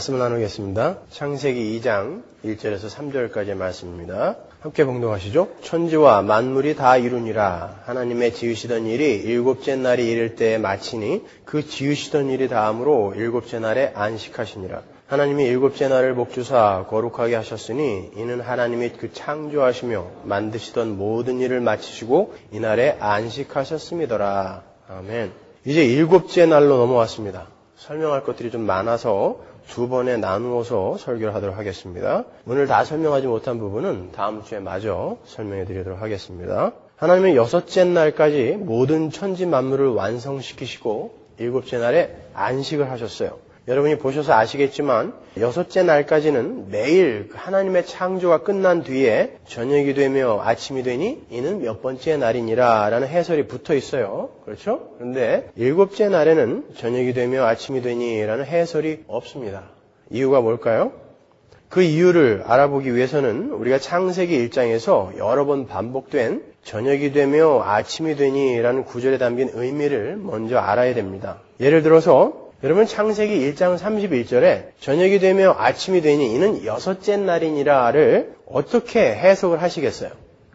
말씀을 나누겠습니다. 창세기 2장 1절에서 3절까지의 말씀입니다. 함께 봉독하시죠. 천지와 만물이 다 이루니라. 하나님의 지으시던 일이 일곱째 날이 이를 때에 마치니 그 지으시던 일이 다음으로 일곱째 날에 안식하시니라. 하나님이 일곱째 날을 복주사 거룩하게 하셨으니 이는 하나님이 그 창조하시며 만드시던 모든 일을 마치시고 이날에 안식하셨음이더라. 아멘. 이제 일곱째 날로 넘어왔습니다. 설명할 것들이 좀 많아서 두 번에 나누어서 설교를 하도록 하겠습니다. 오늘 다 설명하지 못한 부분은 다음 주에 마저 설명해 드리도록 하겠습니다. 하나님은 여섯째 날까지 모든 천지 만물을 완성시키시고 일곱째 날에 안식을 하셨어요. 여러분이 보셔서 아시겠지만 여섯째 날까지는 매일 하나님의 창조가 끝난 뒤에 저녁이 되며 아침이 되니 이는 몇 번째 날이니라 라는 해설이 붙어 있어요. 그렇죠? 그런데 일곱째 날에는 저녁이 되며 아침이 되니 라는 해설이 없습니다. 이유가 뭘까요? 그 이유를 알아보기 위해서는 우리가 창세기 1장에서 여러 번 반복된 저녁이 되며 아침이 되니 라는 구절에 담긴 의미를 먼저 알아야 됩니다. 예를 들어서 여러분 창세기 1장 31절에 저녁이 되며 아침이 되니 이는 여섯째 날이니라를 어떻게 해석을 하시겠어요?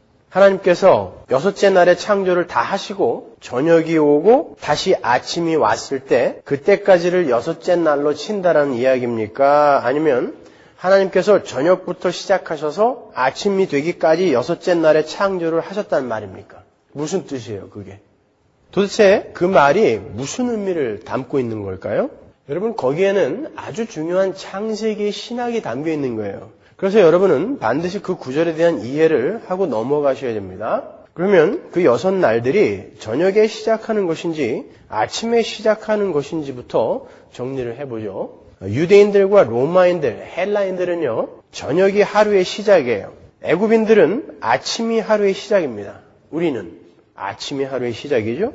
하나님께서 여섯째 날에 창조를 다 하시고 저녁이 오고 다시 아침이 왔을 때 그때까지를 여섯째 날로 친다라는 이야기입니까? 아니면 하나님께서 저녁부터 시작하셔서 아침이 되기까지 여섯째 날에 창조를 하셨다는 말입니까? 무슨 뜻이에요, 그게? 도대체 그 말이 무슨 의미를 담고 있는 걸까요? 여러분, 거기에는 아주 중요한 창세기의 신학이 담겨 있는 거예요. 그래서 여러분은 반드시 그 구절에 대한 이해를 하고 넘어가셔야 됩니다. 그러면 그 여섯 날들이 저녁에 시작하는 것인지 아침에 시작하는 것인지부터 정리를 해보죠. 유대인들과 로마인들, 헬라인들은요, 저녁이 하루의 시작이에요. 애굽인들은 아침이 하루의 시작입니다. 우리는 아침이 하루의 시작이죠.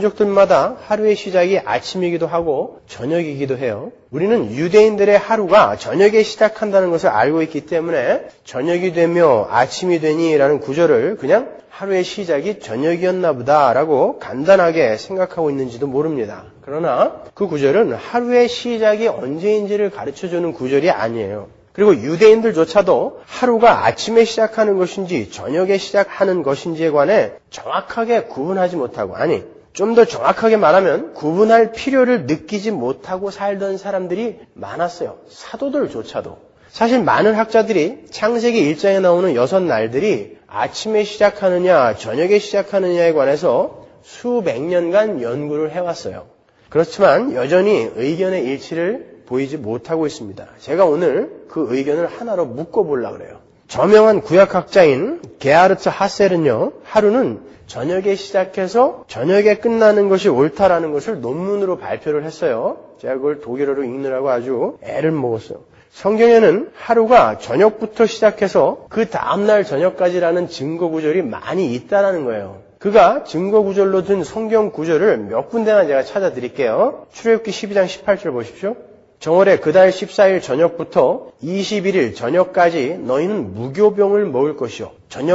민족들마다 하루의 시작이 아침이기도 하고 저녁이기도 해요. 우리는 유대인들의 하루가 저녁에 시작한다는 것을 알고 있기 때문에 저녁이 되며 아침이 되니라는 구절을 그냥 하루의 시작이 저녁이었나 보다라고 간단하게 생각하고 있는지도 모릅니다. 그러나 그 구절은 하루의 시작이 언제인지를 가르쳐주는 구절이 아니에요. 그리고 유대인들조차도 하루가 아침에 시작하는 것인지 저녁에 시작하는 것인지에 관해 정확하게 구분하지 못하고, 아니 좀 더 정확하게 말하면 구분할 필요를 느끼지 못하고 살던 사람들이 많았어요. 사도들조차도. 사실 많은 학자들이 창세기 1장에 나오는 여섯 날들이 아침에 시작하느냐 저녁에 시작하느냐에 관해서 수백 년간 연구를 해왔어요. 그렇지만 여전히 의견의 일치를 보이지 못하고 있습니다. 제가 오늘 그 의견을 하나로 묶어보려고 그래요. 저명한 구약학자인 게하르트 하셀은요, 하루는 저녁에 시작해서 저녁에 끝나는 것이 옳다라는 것을 논문으로 발표를 했어요. 제가 그걸 독일어로 읽느라고 아주 애를 먹었어요. 성경에는 하루가 저녁부터 시작해서 그 다음날 저녁까지라는 증거 구절이 많이 있다라는 거예요. 그가 증거 구절로 든 성경 구절을 몇 군데나 제가 찾아드릴게요. 출애굽기 12장 18절 보십시오. 정월에 그달 14일 저녁부터 21일 저녁까지 너희는 무교병을 먹을 것이요.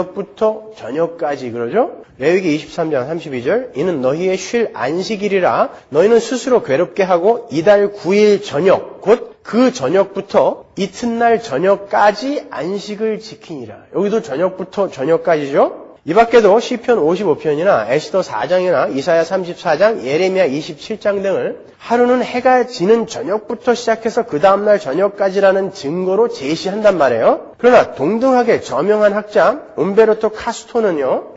저녁부터 저녁까지 그러죠? 레위기 23장 32절 이는 너희의 쉴 안식일이라 너희는 스스로 괴롭게 하고 이달 9일 저녁 곧 그 저녁부터 이튿날 저녁까지 안식을 지키니라. 여기도 저녁부터 저녁까지죠? 이 밖에도 시편 55편이나 에스더 4장이나 이사야 34장, 예레미야 27장 등을 하루는 해가 지는 저녁부터 시작해서 그 다음날 저녁까지라는 증거로 제시한단 말이에요. 그러나 동등하게 저명한 학자 움베르토 카스토는요,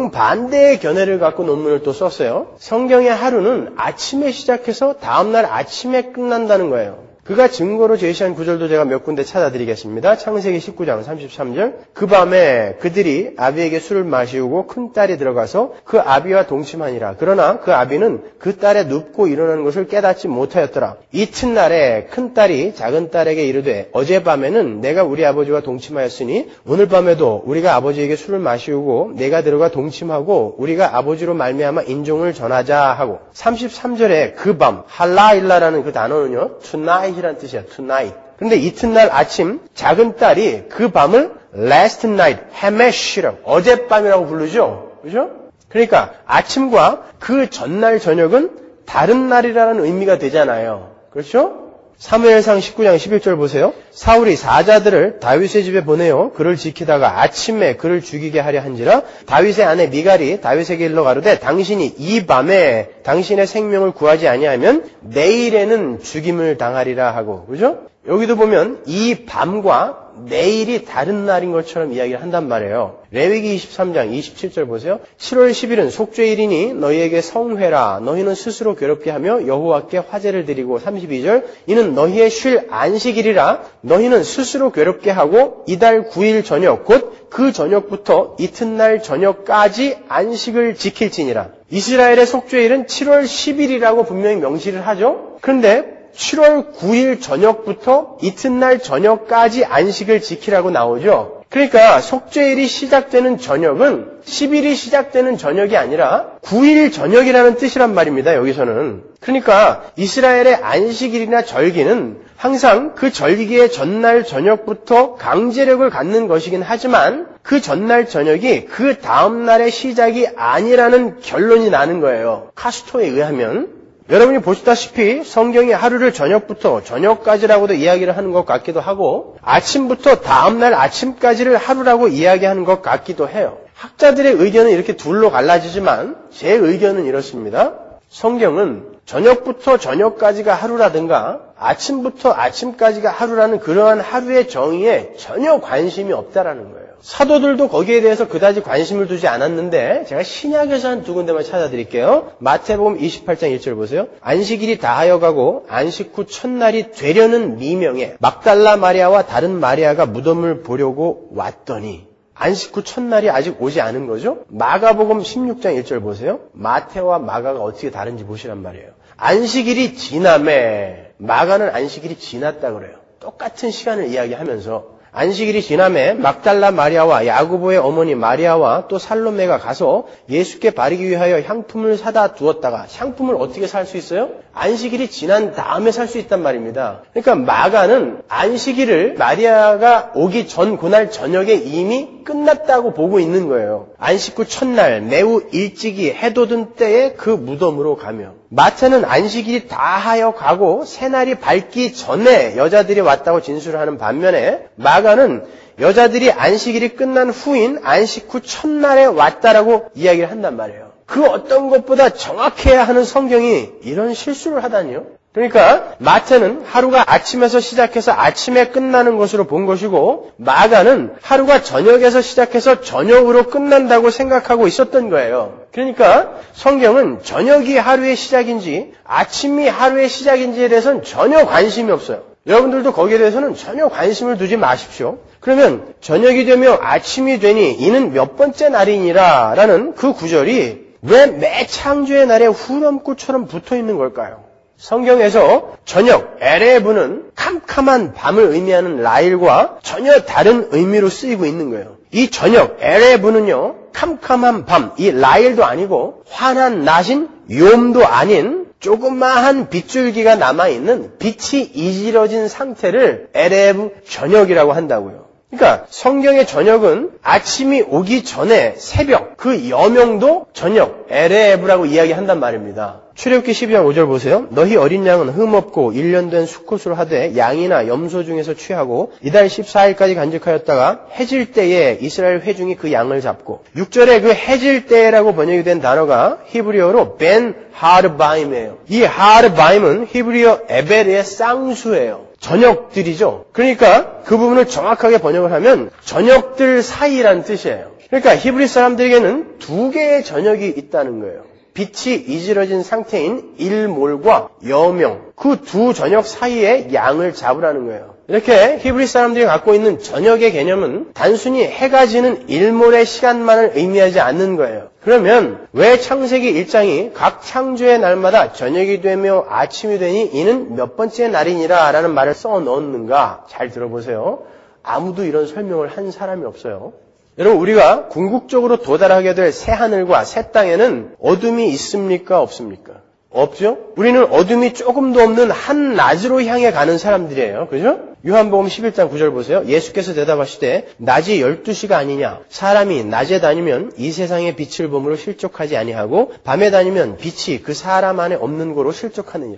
정반대의 견해를 갖고 논문을 또 썼어요. 성경의 하루는 아침에 시작해서 다음날 아침에 끝난다는 거예요. 그가 증거로 제시한 구절도 제가 몇 군데 찾아드리겠습니다. 창세기 19장 33절 그 밤에 그들이 아비에게 술을 마시우고 큰 딸이 들어가서 그 아비와 동침하니라. 그러나 그 아비는 그 딸의 눕고 일어나는 것을 깨닫지 못하였더라. 이튿날에 큰 딸이 작은 딸에게 이르되 어젯밤에는 내가 우리 아버지와 동침하였으니 오늘 밤에도 우리가 아버지에게 술을 마시우고 내가 들어가 동침하고 우리가 아버지로 말미암아 인종을 전하자 하고 33절에 그 밤 할라일라라는 그 단어는요 tonight 이란 뜻이야. tonight. 그런데 이튿날 아침 작은 딸이 그 밤을 last night, 해메시라고 어젯밤이라고 부르죠. 그렇죠? 그러니까 아침과 그 전날 저녁은 다른 날이라는 의미가 되잖아요. 그렇죠? 사무엘상 19장 11절 보세요. 사울이 사자들을 다윗의 집에 보내어 그를 지키다가 아침에 그를 죽이게 하려 한지라 다윗의 아내 미갈이 다윗에게 일러 가로되 당신이 이 밤에 당신의 생명을 구하지 아니하면 내일에는 죽임을 당하리라 하고, 그죠? 여기도 보면 이 밤과 내일이 다른 날인 것처럼 이야기를 한단 말이에요. 레위기 23장 27절 보세요. 7월 10일은 속죄일이니 너희에게 성회라. 너희는 스스로 괴롭게 하며 여호와께 화제를 드리고 32절 이는 너희의 쉴 안식일이라. 너희는 스스로 괴롭게 하고 이달 9일 저녁 곧 그 저녁부터 이튿날 저녁까지 안식을 지킬지니라. 이스라엘의 속죄일은 7월 10일이라고 분명히 명시를 하죠. 그런데 7월 9일 저녁부터 이튿날 저녁까지 안식을 지키라고 나오죠. 그러니까 속죄일이 시작되는 저녁은 10일이 시작되는 저녁이 아니라 9일 저녁이라는 뜻이란 말입니다. 여기서는. 그러니까 이스라엘의 안식일이나 절기는 항상 그 절기의 전날 저녁부터 강제력을 갖는 것이긴 하지만 그 전날 저녁이 그 다음 날의 시작이 아니라는 결론이 나는 거예요. 카스토에 의하면. 여러분이 보시다시피 성경이 하루를 저녁부터 저녁까지라고도 이야기를 하는 것 같기도 하고 아침부터 다음날 아침까지를 하루라고 이야기하는 것 같기도 해요. 학자들의 의견은 이렇게 둘로 갈라지지만 제 의견은 이렇습니다. 성경은 저녁부터 저녁까지가 하루라든가 아침부터 아침까지가 하루라는 그러한 하루의 정의에 전혀 관심이 없다라는 거예요. 사도들도 거기에 대해서 그다지 관심을 두지 않았는데 제가 신약에서 한 두 군데만 찾아드릴게요. 마태복음 28장 1절 보세요. 안식일이 다하여 가고 안식 후 첫날이 되려는 미명에 막달라 마리아와 다른 마리아가 무덤을 보려고 왔더니 안식 후 첫날이 아직 오지 않은 거죠. 마가복음 16장 1절 보세요. 마태와 마가가 어떻게 다른지 보시란 말이에요. 안식일이 지남에 마가는 안식일이 지났다 그래요. 똑같은 시간을 이야기하면서 안식일이 지남에 막달라 마리아와 야고보의 어머니 마리아와 또 살로메가 가서 예수께 바르기 위하여 향품을 사다 두었다가 향품을 어떻게 살 수 있어요? 안식일이 지난 다음에 살 수 있단 말입니다. 그러니까 마가는 안식일을 마리아가 오기 전 그날 저녁에 이미 끝났다고 보고 있는 거예요. 안식 후 첫날 매우 일찍이 해돋은 때에 그 무덤으로 가며 마태는 안식일이 다하여 가고 새날이 밝기 전에 여자들이 왔다고 진술하는 반면에 마가는 여자들이 안식일이 끝난 후인 안식 후 첫날에 왔다라고 이야기를 한단 말이에요. 그 어떤 것보다 정확해야 하는 성경이 이런 실수를 하다니요. 그러니까 마태는 하루가 아침에서 시작해서 아침에 끝나는 것으로 본 것이고 마가는 하루가 저녁에서 시작해서 저녁으로 끝난다고 생각하고 있었던 거예요. 그러니까 성경은 저녁이 하루의 시작인지 아침이 하루의 시작인지에 대해서는 전혀 관심이 없어요. 여러분들도 거기에 대해서는 전혀 관심을 두지 마십시오. 그러면 저녁이 되며 아침이 되니 이는 몇 번째 날이니라 라는 그 구절이 왜 매 창조의 날에 후렴구처럼 붙어 있는 걸까요? 성경에서 저녁, 에레브는 캄캄한 밤을 의미하는 라일과 전혀 다른 의미로 쓰이고 있는 거예요. 이 저녁, 에레브는요, 캄캄한 밤, 이 라일도 아니고 환한 낮인 욤도 아닌 조그마한 빗줄기가 남아있는 빛이 이지러진 상태를 에레브 저녁이라고 한다고요. 그러니까 성경의 저녁은 아침이 오기 전에 새벽, 그 여명도 저녁, 에레브라고 이야기한단 말입니다. 출애굽기 12장 5절 보세요. 너희 어린 양은 흠없고 1년 된 수컷으로 하되 양이나 염소 중에서 취하고 이달 14일까지 간직하였다가 해질 때에 이스라엘 회중이 그 양을 잡고 6절에 그 해질 때라고 번역이 된 단어가 히브리어로 벤 하르바임이에요. 이 하르바임은 히브리어 에베르의 쌍수예요. 저녁들이죠. 그러니까 그 부분을 정확하게 번역을 하면 저녁들 사이란 뜻이에요. 그러니까 히브리 사람들에게는 두 개의 저녁이 있다는 거예요. 빛이 이지러진 상태인 일몰과 여명, 그 두 저녁 사이에 양을 잡으라는 거예요. 이렇게 히브리 사람들이 갖고 있는 저녁의 개념은 단순히 해가 지는 일몰의 시간만을 의미하지 않는 거예요. 그러면 왜 창세기 1장이 각 창조의 날마다 저녁이 되며 아침이 되니 이는 몇 번째 날이니라 라는 말을 써 넣었는가? 잘 들어보세요. 아무도 이런 설명을 한 사람이 없어요. 여러분, 우리가 궁극적으로 도달하게 될 새 하늘과 새 땅에는 어둠이 있습니까? 없습니까? 없죠? 우리는 어둠이 조금도 없는 한낮으로 향해 가는 사람들이에요. 그죠? 요한복음 11장 9절 보세요. 예수께서 대답하시되 낮이 12시가 아니냐? 사람이 낮에 다니면 이 세상의 빛을 보므로 실족하지 아니하고 밤에 다니면 빛이 그 사람 안에 없는 거로 실족하느니라.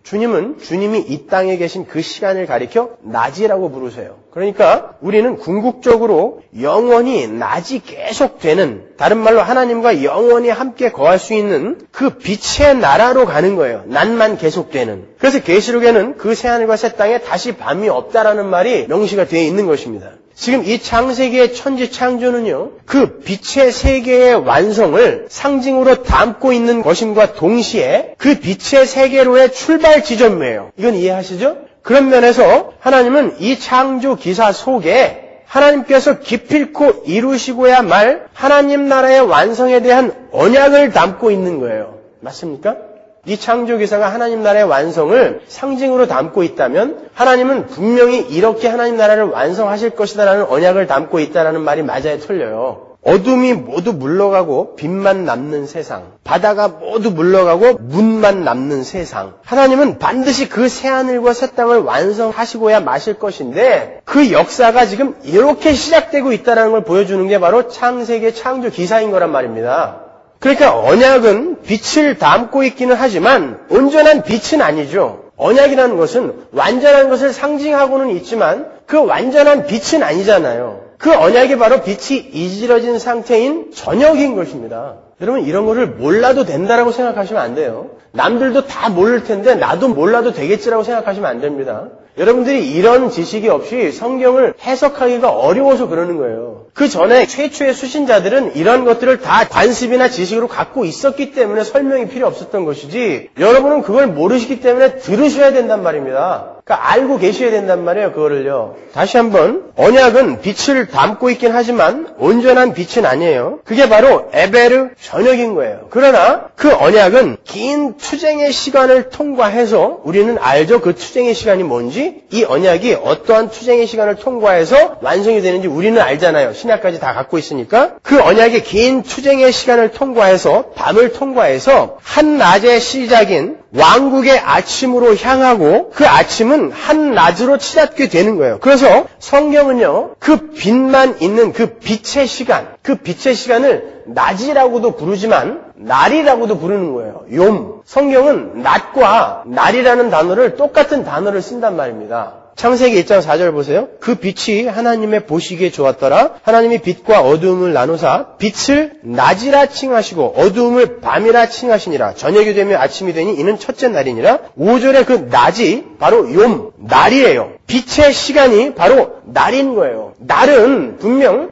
주님은 주님이 이 땅에 계신 그 시간을 가리켜 낮이라고 부르세요. 그러니까 우리는 궁극적으로 영원히 낮이 계속되는, 다른 말로 하나님과 영원히 함께 거할 수 있는 그 빛의 나라로 가는 거예요. 낮만 계속되는. 그래서 계시록에는 그 새하늘과 새 땅에 다시 밤이 없다라는 말이 명시가 되어 있는 것입니다. 지금 이 창세기의 천지 창조는요, 그 빛의 세계의 완성을 상징으로 담고 있는 것임과 동시에 그 빛의 세계로의 출발 지점이에요. 이건 이해하시죠? 그런 면에서 하나님은 이 창조 기사 속에 하나님께서 기필코 이루시고야 말 하나님 나라의 완성에 대한 언약을 담고 있는 거예요. 맞습니까? 이 창조 기사가 하나님 나라의 완성을 상징으로 담고 있다면 하나님은 분명히 이렇게 하나님 나라를 완성하실 것이다라는 언약을 담고 있다라는 말이 맞아야 틀려요. 어둠이 모두 물러가고 빛만 남는 세상, 바다가 모두 물러가고 문만 남는 세상, 하나님은 반드시 그 새하늘과 새 땅을 완성하시고야 마실 것인데 그 역사가 지금 이렇게 시작되고 있다는 걸 보여주는 게 바로 창세기의 창조 기사인 거란 말입니다. 그러니까 언약은 빛을 담고 있기는 하지만 온전한 빛은 아니죠. 언약이라는 것은 완전한 것을 상징하고는 있지만 그 완전한 빛은 아니잖아요. 그 언약이 바로 빛이 이지러진 상태인 저녁인 것입니다. 여러분 이런 거를 몰라도 된다라고 생각하시면 안 돼요. 남들도 다 모를 텐데 나도 몰라도 되겠지라고 생각하시면 안 됩니다. 여러분들이 이런 지식이 없이 성경을 해석하기가 어려워서 그러는 거예요. 그 전에 최초의 수신자들은 이런 것들을 다 관습이나 지식으로 갖고 있었기 때문에 설명이 필요 없었던 것이지 여러분은 그걸 모르시기 때문에 들으셔야 된단 말입니다. 그러니까 알고 계셔야 된단 말이에요. 그거를요. 다시 한번 언약은 빛을 담고 있긴 하지만 온전한 빛은 아니에요. 그게 바로 에베르 저녁인 거예요. 그러나 그 언약은 긴 투쟁의 시간을 통과해서 우리는 알죠. 그 투쟁의 시간이 뭔지, 이 언약이 어떠한 투쟁의 시간을 통과해서 완성이 되는지 우리는 알잖아요. 신약까지 다 갖고 있으니까. 그 언약이 긴 투쟁의 시간을 통과해서 밤을 통과해서 한낮의 시작인 왕국의 아침으로 향하고 그 아침은 한낮으로 치닫게 되는 거예요. 그래서 성경은요, 그 빛만 있는 그 빛의 시간, 그 빛의 시간을 낮이라고도 부르지만 날이라고도 부르는 거예요. 욤. 성경은 낮과 날이라는 단어를 똑같은 단어를 쓴단 말입니다. 창세기 1장 4절 보세요. 그 빛이 하나님의 보시기에 좋았더라. 하나님이 빛과 어두움을 나누사 빛을 낮이라 칭하시고 어두움을 밤이라 칭하시니라. 저녁이 되며 아침이 되니 이는 첫째 날이니라. 5절에 그 낮이 바로 욤, 날이에요. 빛의 시간이 바로 날인 거예요. 날은 분명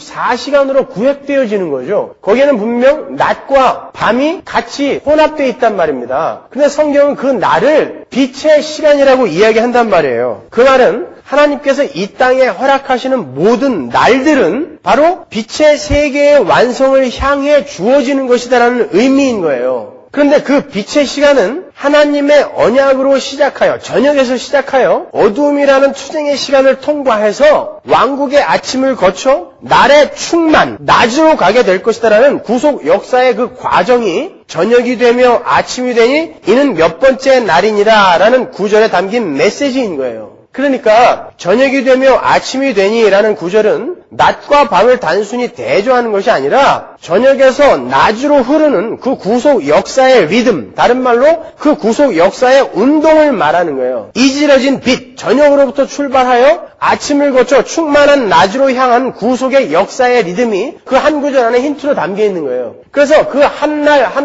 24시간으로 구획되어지는 거죠. 거기에는 분명 낮과 밤이 같이 혼합되어 있단 말입니다. 근데 성경은 그 날을 빛의 시간이라고 이야기한단 말이에요. 그 말은 하나님께서 이 땅에 허락하시는 모든 날들은 바로 빛의 세계의 완성을 향해 주어지는 것이다라는 의미인 거예요. 그런데 그 빛의 시간은 하나님의 언약으로 시작하여, 저녁에서 시작하여 어두움이라는 투쟁의 시간을 통과해서 왕국의 아침을 거쳐 날의 충만, 낮으로 가게 될 것이다라는 구속 역사의 그 과정이 저녁이 되며 아침이 되니 이는 몇 번째 날이니라 라는 구절에 담긴 메시지인 거예요. 그러니까 저녁이 되며 아침이 되니 라는 구절은 낮과 밤을 단순히 대조하는 것이 아니라 저녁에서 낮으로 흐르는 그 구속 역사의 리듬, 다른 말로 그 구속 역사의 운동을 말하는 거예요. 이지러진 빛, 저녁으로부터 출발하여 아침을 거쳐 충만한 낮으로 향한 구속의 역사의 리듬이 그 한 구절 안에 힌트로 담겨 있는 거예요. 그래서 그 한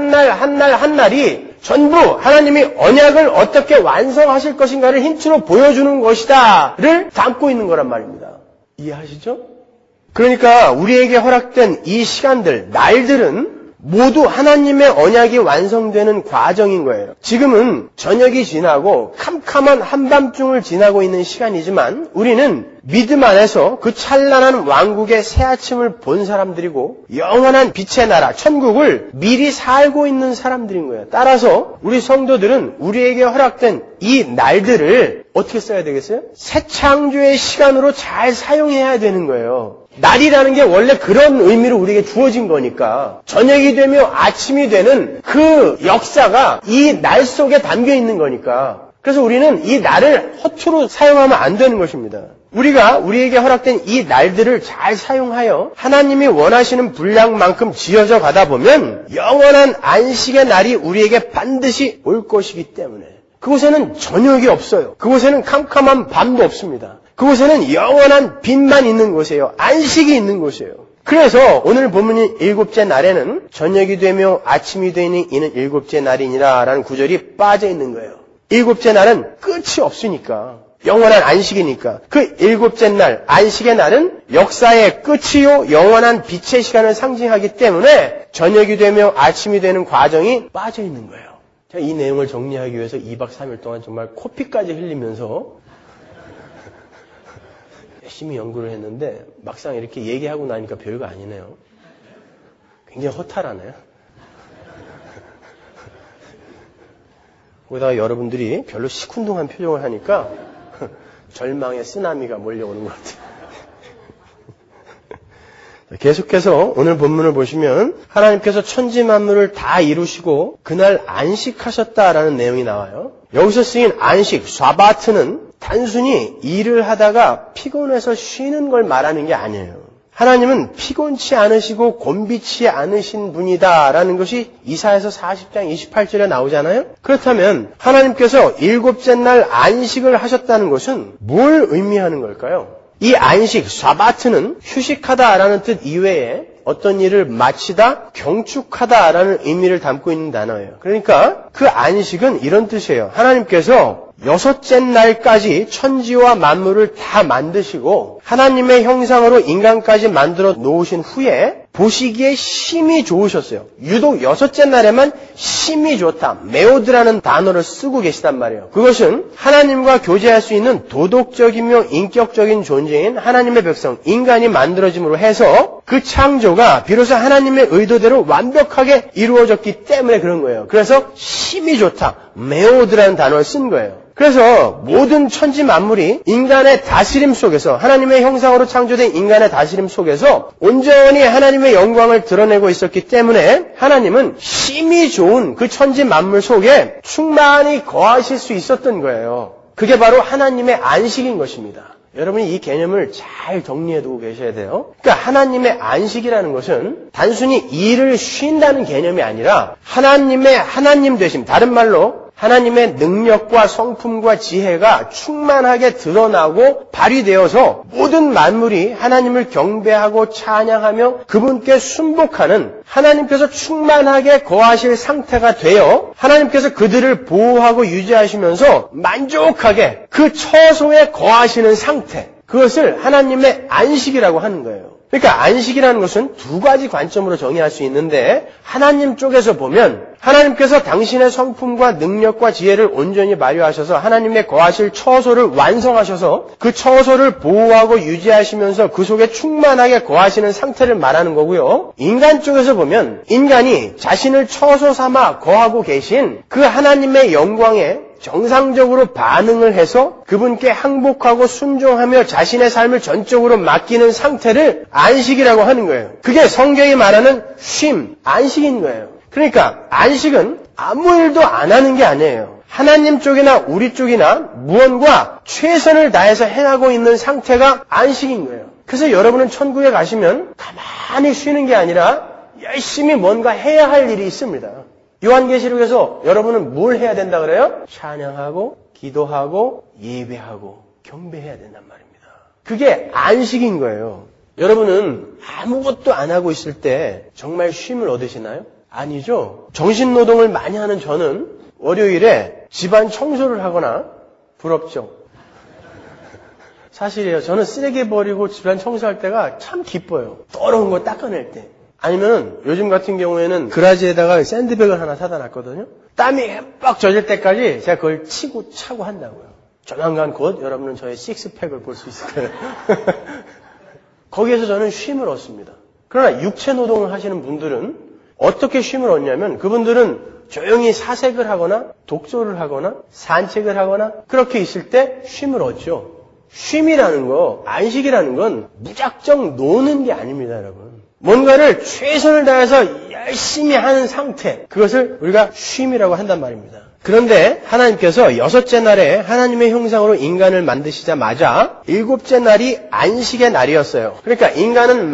날이 전부 하나님이 언약을 어떻게 완성하실 것인가를 힌트로 보여주는 것이다를 담고 있는 거란 말입니다. 이해하시죠? 그러니까 우리에게 허락된 이 시간들, 날들은 모두 하나님의 언약이 완성되는 과정인 거예요. 지금은 저녁이 지나고 캄캄한 한밤중을 지나고 있는 시간이지만 우리는 믿음 안에서 그 찬란한 왕국의 새 아침을 본 사람들이고 영원한 빛의 나라, 천국을 미리 살고 있는 사람들인 거예요. 따라서 우리 성도들은 우리에게 허락된 이 날들을 어떻게 써야 되겠어요? 새 창조의 시간으로 잘 사용해야 되는 거예요. 날이라는 게 원래 그런 의미로 우리에게 주어진 거니까 저녁이 되며 아침이 되는 그 역사가 이 날 속에 담겨 있는 거니까 그래서 우리는 이 날을 허투루 사용하면 안 되는 것입니다. 우리가 우리에게 허락된 이 날들을 잘 사용하여 하나님이 원하시는 분량만큼 지어져 가다 보면 영원한 안식의 날이 우리에게 반드시 올 것이기 때문에 그곳에는 저녁이 없어요. 그곳에는 캄캄한 밤도 없습니다. 그곳에는 영원한 빛만 있는 곳이에요. 안식이 있는 곳이에요. 그래서 오늘 본문인 일곱째 날에는 저녁이 되며 아침이 되니 이는 일곱째 날이니라 라는 구절이 빠져 있는 거예요. 일곱째 날은 끝이 없으니까. 영원한 안식이니까. 그 일곱째 날, 안식의 날은 역사의 끝이요 영원한 빛의 시간을 상징하기 때문에 저녁이 되며 아침이 되는 과정이 빠져 있는 거예요. 제가 이 내용을 정리하기 위해서 2박 3일 동안 정말 코피까지 흘리면서 열심히 연구를 했는데 막상 이렇게 얘기하고 나니까 별거 아니네요. 굉장히 허탈하네요. 거기다가 여러분들이 별로 시큰둥한 표정을 하니까 절망의 쓰나미가 몰려오는 것 같아요. 계속해서 오늘 본문을 보시면 하나님께서 천지 만물을 다 이루시고 그날 안식하셨다라는 내용이 나와요. 여기서 쓰인 안식, 샤바트는 단순히 일을 하다가 피곤해서 쉬는 걸 말하는 게 아니에요. 하나님은 피곤치 않으시고 곤비치 않으신 분이다라는 것이 이사야서 40장 28절에 나오잖아요. 그렇다면 하나님께서 일곱째 날 안식을 하셨다는 것은 뭘 의미하는 걸까요? 이 안식, 샤바트는 휴식하다라는 뜻 이외에 어떤 일을 마치다, 경축하다라는 의미를 담고 있는 단어예요. 그러니까 그 안식은 이런 뜻이에요. 하나님께서 여섯째 날까지 천지와 만물을 다 만드시고 하나님의 형상으로 인간까지 만들어 놓으신 후에 보시기에 심히 좋으셨어요. 유독 여섯째 날에만 심히 좋다, 메오드라는 단어를 쓰고 계시단 말이에요. 그것은 하나님과 교제할 수 있는 도덕적이며 인격적인 존재인 하나님의 백성, 인간이 만들어짐으로 해서 그 창조가 비로소 하나님의 의도대로 완벽하게 이루어졌기 때문에 그런 거예요. 그래서 심히 좋다, 메오드라는 단어를 쓴 거예요. 그래서 모든 천지 만물이 인간의 다스림 속에서 하나님의 형상으로 창조된 인간의 다스림 속에서 온전히 하나님의 영광을 드러내고 있었기 때문에 하나님은 심히 좋은 그 천지 만물 속에 충만히 거하실 수 있었던 거예요. 그게 바로 하나님의 안식인 것입니다. 여러분이 이 개념을 잘 정리해두고 계셔야 돼요. 그러니까 하나님의 안식이라는 것은 단순히 일을 쉰다는 개념이 아니라 하나님의 하나님 되심, 다른 말로 하나님의 능력과 성품과 지혜가 충만하게 드러나고 발휘되어서 모든 만물이 하나님을 경배하고 찬양하며 그분께 순복하는 하나님께서 충만하게 거하실 상태가 되어 하나님께서 그들을 보호하고 유지하시면서 만족하게 그 처소에 거하시는 상태, 그것을 하나님의 안식이라고 하는 거예요. 그러니까 안식이라는 것은 두 가지 관점으로 정의할 수 있는데 하나님 쪽에서 보면 하나님께서 당신의 성품과 능력과 지혜를 온전히 발휘하셔서 하나님의 거하실 처소를 완성하셔서 그 처소를 보호하고 유지하시면서 그 속에 충만하게 거하시는 상태를 말하는 거고요. 인간 쪽에서 보면 인간이 자신을 처소 삼아 거하고 계신 그 하나님의 영광에 정상적으로 반응을 해서 그분께 항복하고 순종하며 자신의 삶을 전적으로 맡기는 상태를 안식이라고 하는 거예요. 그게 성경이 말하는 쉼, 안식인 거예요. 그러니까 안식은 아무 일도 안 하는 게 아니에요. 하나님 쪽이나 우리 쪽이나 무언가 최선을 다해서 행하고 있는 상태가 안식인 거예요. 그래서 여러분은 천국에 가시면 가만히 쉬는 게 아니라 열심히 뭔가 해야 할 일이 있습니다. 요한계시록에서 여러분은 뭘 해야 된다 그래요? 찬양하고 기도하고 예배하고 경배해야 된단 말입니다. 그게 안식인 거예요. 여러분은 아무것도 안 하고 있을 때 정말 쉼을 얻으시나요? 아니죠. 정신노동을 많이 하는 저는 월요일에 집안 청소를 하거나 부럽죠. 사실이에요. 저는 쓰레기 버리고 집안 청소할 때가 참 기뻐요. 더러운 거 닦아낼 때. 아니면 요즘 같은 경우에는 그라지에다가 샌드백을 하나 사다 놨거든요. 땀이 흠뻑 젖을 때까지 제가 그걸 치고 차고 한다고요. 조만간 곧 여러분은 저의 식스팩을 볼 수 있을 거예요. 거기에서 저는 쉼을 얻습니다. 그러나 육체 노동을 하시는 분들은 어떻게 쉼을 얻냐면 그분들은 조용히 사색을 하거나 독서를 하거나 산책을 하거나 그렇게 있을 때 쉼을 얻죠. 쉼이라는 거, 안식이라는 건 무작정 노는 게 아닙니다, 여러분. 뭔가를 최선을 다해서 열심히 하는 상태, 그것을 우리가 쉼이라고 한단 말입니다. 그런데 하나님께서 6째 날에 하나님의 형상으로 인간을 만드시자마자 7째 날이 안식의 날이었어요. 그러니까 인간은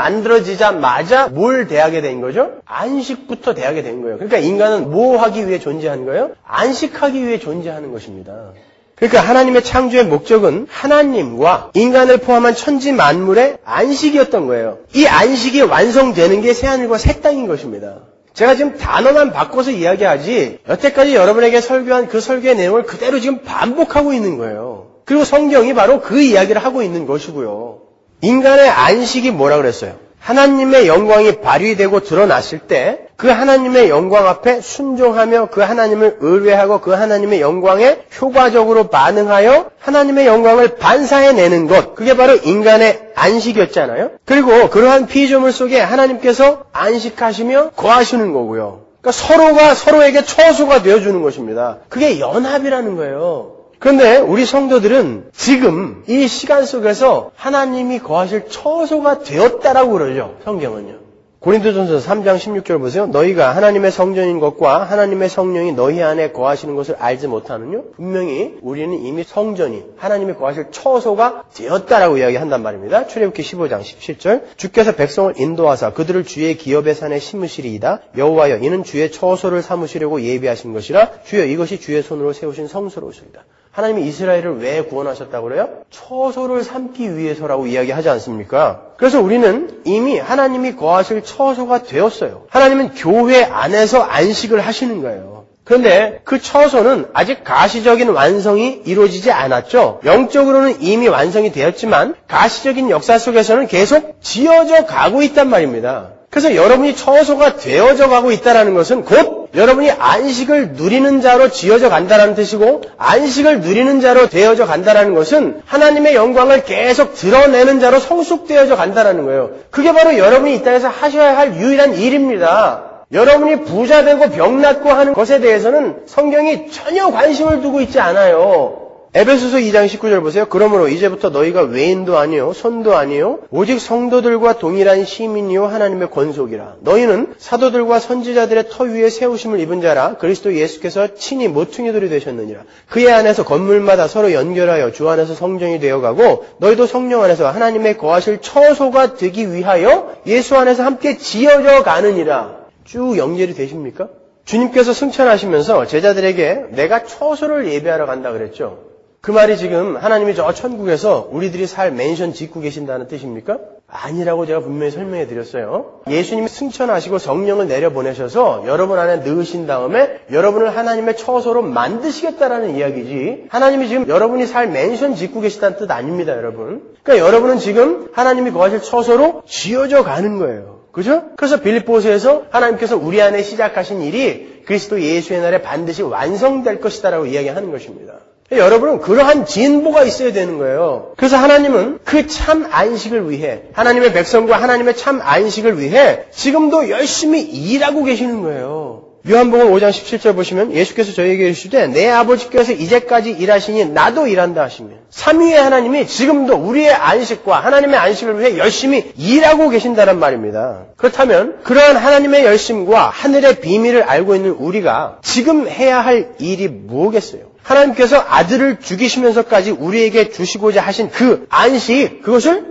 만들어지자마자 뭘 대하게 된 거죠? 안식부터 대하게 된 거예요. 그러니까 인간은 뭐 하기 위해 존재하는 거예요? 안식하기 위해 존재하는 것입니다. 그러니까 하나님의 창조의 목적은 하나님과 인간을 포함한 천지 만물의 안식이었던 거예요. 이 안식이 완성되는 게 새하늘과 새 땅인 것입니다. 제가 지금 단어만 바꿔서 이야기하지 여태까지 여러분에게 설교한 그 설교의 내용을 그대로 지금 반복하고 있는 거예요. 그리고 성경이 바로 그 이야기를 하고 있는 것이고요. 인간의 안식이 뭐라 그랬어요? 하나님의 영광이 발휘되고 드러났을 때 그 하나님의 영광 앞에 순종하며 그 하나님을 의뢰하고 그 하나님의 영광에 효과적으로 반응하여 하나님의 영광을 반사해내는 것, 그게 바로 인간의 안식이었잖아요. 그리고 그러한 피조물 속에 하나님께서 안식하시며 거하시는 거고요. 그러니까 서로가 서로에게 처소가 되어주는 것입니다. 그게 연합이라는 거예요. 그런데 우리 성도들은 지금 이 시간 속에서 하나님이 거하실 처소가 되었다라고 그러죠. 성경은요. 고린도전서 3장 16절 보세요. 너희가 하나님의 성전인 것과 하나님의 성령이 너희 안에 거하시는 것을 알지 못하느냐? 분명히 우리는 이미 성전이 하나님이 거하실 처소가 되었다라고 이야기한단 말입니다. 출애굽기 15장 17절 주께서 백성을 인도하사 그들을 주의 기업의 산에 심으시리이다. 여호와여 이는 주의 처소를 삼으시려고 예비하신 것이라 주여 이것이 주의 손으로 세우신 성소로우시리이다. 하나님이 이스라엘을 왜 구원하셨다고 그래요? 처소를 삼기 위해서라고 이야기하지 않습니까? 그래서 우리는 이미 하나님이 거하실 처소가 되었어요. 하나님은 교회 안에서 안식을 하시는 거예요. 그런데 그 처소는 아직 가시적인 완성이 이루어지지 않았죠. 영적으로는 이미 완성이 되었지만 가시적인 역사 속에서는 계속 지어져 가고 있단 말입니다. 그래서 여러분이 처소가 되어져 가고 있다는 것은 곧 여러분이 안식을 누리는 자로 지어져 간다는 뜻이고, 안식을 누리는 자로 되어져 간다는 것은 하나님의 영광을 계속 드러내는 자로 성숙되어져 간다는 거예요. 그게 바로 여러분이 이 땅에서 하셔야 할 유일한 일입니다. 여러분이 부자 되고 병 낫고 하는 것에 대해서는 성경이 전혀 관심을 두고 있지 않아요. 에베소서 2장 19절 보세요. 그러므로 이제부터 너희가 외인도 아니요 손도 아니요 오직 성도들과 동일한 시민이요 하나님의 권속이라. 너희는 사도들과 선지자들의 터 위에 세우심을 입은 자라. 그리스도 예수께서 친히 모퉁이돌이 되셨느니라. 그의 안에서 건물마다 서로 연결하여 주 안에서 성전이 되어가고 너희도 성령 안에서 하나님의 거하실 처소가 되기 위하여 예수 안에서 함께 지어져 가느니라. 쭉 연결이 되십니까? 주님께서 승천하시면서 제자들에게 내가 처소를 예배하러 간다 그랬죠. 그 말이 지금 하나님이 저 천국에서 우리들이 살 맨션 짓고 계신다는 뜻입니까? 아니라고 제가 분명히 설명해 드렸어요. 예수님이 승천하시고 성령을 내려보내셔서 여러분 안에 넣으신 다음에 여러분을 하나님의 처소로 만드시겠다라는 이야기지, 하나님이 지금 여러분이 살 맨션 짓고 계시다는 뜻 아닙니다, 여러분. 그러니까 여러분은 지금 하나님이 거하실 처소로 지어져 가는 거예요. 그죠? 그래서 빌립보서에서 하나님께서 우리 안에 시작하신 일이 그리스도 예수의 날에 반드시 완성될 것이다라고 이야기하는 것입니다. 여러분은 그러한 진보가 있어야 되는 거예요. 그래서 하나님은 그 참 안식을 위해, 하나님의 백성과 하나님의 참 안식을 위해 지금도 열심히 일하고 계시는 거예요. 요한복음 5장 17절 보시면 예수께서 저희에게 이르시되 내 아버지께서 이제까지 일하시니 나도 일한다 하시며, 삼위의 하나님이 지금도 우리의 안식과 하나님의 안식을 위해 열심히 일하고 계신다는 말입니다. 그렇다면 그러한 하나님의 열심과 하늘의 비밀을 알고 있는 우리가 지금 해야 할 일이 뭐겠어요? 하나님께서 아들을 죽이시면서까지 우리에게 주시고자 하신 그 안식, 그것을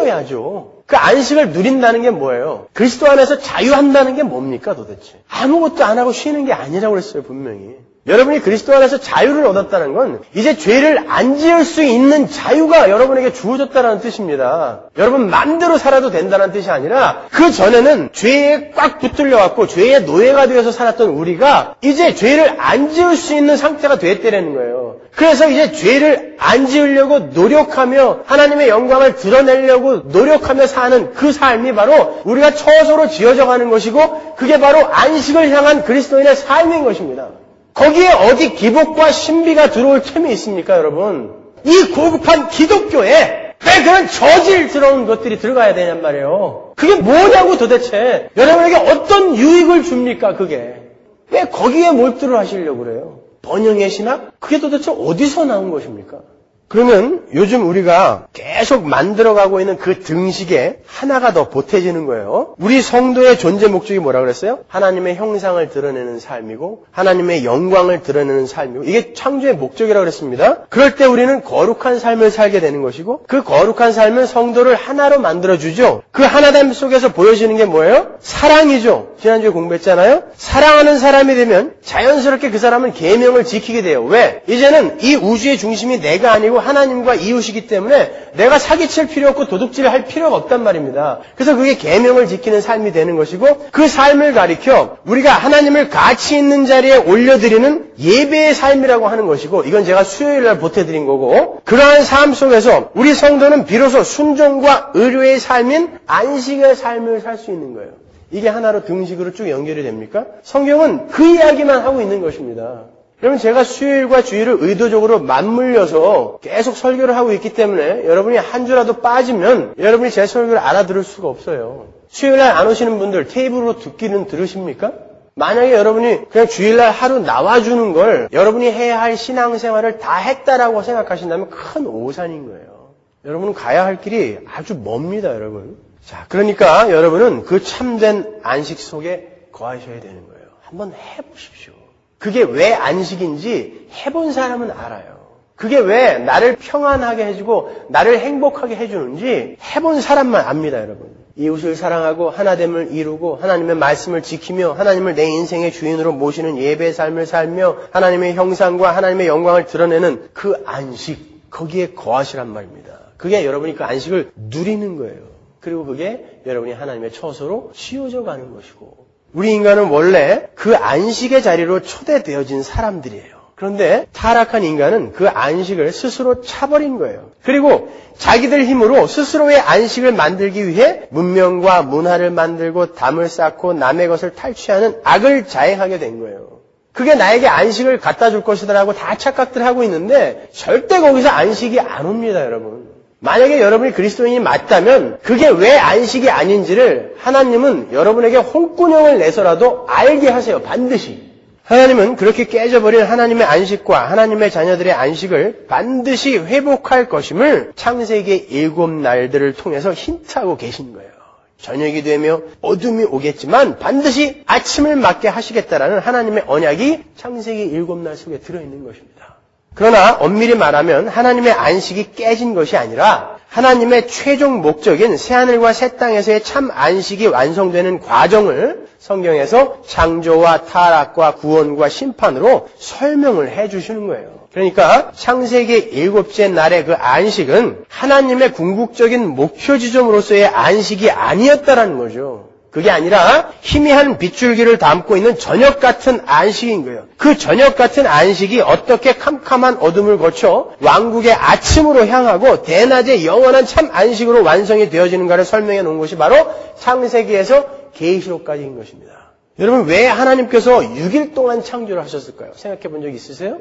누려야죠. 그 안식을 누린다는 게 뭐예요? 그리스도 안에서 자유한다는 게 뭡니까 도대체? 아무것도 안 하고 쉬는 게 아니라고 그랬어요, 분명히. 여러분이 그리스도 안에서 자유를 얻었다는 건 이제 죄를 안 지을 수 있는 자유가 여러분에게 주어졌다는 뜻입니다. 여러분 마음대로 살아도 된다는 뜻이 아니라 그 전에는 죄에 꽉 붙들려갖고 죄의 노예가 되어서 살았던 우리가 이제 죄를 안 지을 수 있는 상태가 됐다는 거예요. 그래서 이제 죄를 안 지으려고 노력하며 하나님의 영광을 드러내려고 노력하며 사는 그 삶이 바로 우리가 처소로 지어져 가는 것이고, 그게 바로 안식을 향한 그리스도인의 삶인 것입니다. 거기에 어디 기복과 신비가 들어올 틈이 있습니까, 여러분? 이 고급한 기독교에 왜 그런 저질스러운 것들이 들어가야 되냔 말이에요. 그게 뭐냐고 도대체. 여러분에게 어떤 유익을 줍니까, 그게. 왜 거기에 몰두를 하시려고 그래요? 번영의 신학? 그게 도대체 어디서 나온 것입니까? 그러면 요즘 우리가 계속 만들어가고 있는 그 등식에 하나가 더 보태지는 거예요. 우리 성도의 존재 목적이 뭐라 그랬어요? 하나님의 형상을 드러내는 삶이고 하나님의 영광을 드러내는 삶이고 이게 창조의 목적이라고 그랬습니다. 그럴 때 우리는 거룩한 삶을 살게 되는 것이고 그 거룩한 삶은 성도를 하나로 만들어주죠. 그 하나됨 속에서 보여지는 게 뭐예요? 사랑이죠. 지난주에 공부했잖아요. 사랑하는 사람이 되면 자연스럽게 그 사람은 계명을 지키게 돼요. 왜? 이제는 이 우주의 중심이 내가 아니고 하나님과 이웃이기 때문에 내가 사기칠 필요 없고 도둑질을 할 필요가 없단 말입니다. 그래서 그게 계명을 지키는 삶이 되는 것이고 그 삶을 가리켜 우리가 하나님을 가치 있는 자리에 올려드리는 예배의 삶이라고 하는 것이고 이건 제가 수요일 날 보태드린 거고 그러한 삶 속에서 우리 성도는 비로소 순종과 의료의 삶인 안식의 삶을 살 수 있는 거예요. 이게 하나로 등식으로 쭉 연결이 됩니까? 성경은 그 이야기만 하고 있는 것입니다. 여러분 제가 수요일과 주일을 의도적으로 맞물려서 계속 설교를 하고 있기 때문에 여러분이 한 주라도 빠지면 여러분이 제 설교를 알아들을 수가 없어요. 수요일날 안 오시는 분들 테이블로 듣기는 들으십니까? 만약에 여러분이 그냥 주일날 하루 나와주는 걸 여러분이 해야 할 신앙생활을 다 했다라고 생각하신다면 큰 오산인 거예요. 여러분은 가야 할 길이 아주 멉니다, 여러분. 자, 그러니까 여러분은 그 참된 안식 속에 거하셔야 되는 거예요. 한번 해보십시오. 그게 왜 안식인지 해본 사람은 알아요. 그게 왜 나를 평안하게 해주고 나를 행복하게 해주는지 해본 사람만 압니다, 여러분. 이웃을 사랑하고 하나됨을 이루고 하나님의 말씀을 지키며 하나님을 내 인생의 주인으로 모시는 예배의 삶을 살며 하나님의 형상과 하나님의 영광을 드러내는 그 안식, 거기에 거하시란 말입니다. 그게 여러분이 그 안식을 누리는 거예요. 그리고 그게 여러분이 하나님의 처소로 씌워져 가는 것이고 우리 인간은 원래 그 안식의 자리로 초대되어진 사람들이에요. 그런데 타락한 인간은 그 안식을 스스로 차버린 거예요. 그리고 자기들 힘으로 스스로의 안식을 만들기 위해 문명과 문화를 만들고 담을 쌓고 남의 것을 탈취하는 악을 자행하게 된 거예요. 그게 나에게 안식을 갖다 줄 것이다라고 다 착각들 하고 있는데 절대 거기서 안식이 안 옵니다, 여러분. 만약에 여러분이 그리스도인이 맞다면 그게 왜 안식이 아닌지를 하나님은 여러분에게 홍군형을 내서라도 알게 하세요. 반드시. 하나님은 그렇게 깨져버린 하나님의 안식과 하나님의 자녀들의 안식을 반드시 회복할 것임을 창세기의 7날들을 통해서 힌트하고 계신 거예요. 저녁이 되며 어둠이 오겠지만 반드시 아침을 맞게 하시겠다라는 하나님의 언약이 창세기 7날 속에 들어있는 것입니다. 그러나 엄밀히 말하면 하나님의 안식이 깨진 것이 아니라 하나님의 최종 목적인 새하늘과 새 땅에서의 참 안식이 완성되는 과정을 성경에서 창조와 타락과 구원과 심판으로 설명을 해주시는 거예요. 그러니까 창세기 7째 날의 그 안식은 하나님의 궁극적인 목표 지점으로서의 안식이 아니었다라는 거죠. 그게 아니라 희미한 빗줄기를 담고 있는 저녁 같은 안식인 거예요. 그 저녁 같은 안식이 어떻게 캄캄한 어둠을 거쳐 왕국의 아침으로 향하고 대낮의 영원한 참 안식으로 완성이 되어지는가를 설명해 놓은 것이 바로 창세기에서 계시록까지인 것입니다. 여러분 왜 하나님께서 6일 동안 창조를 하셨을까요? 생각해 본 적 있으세요?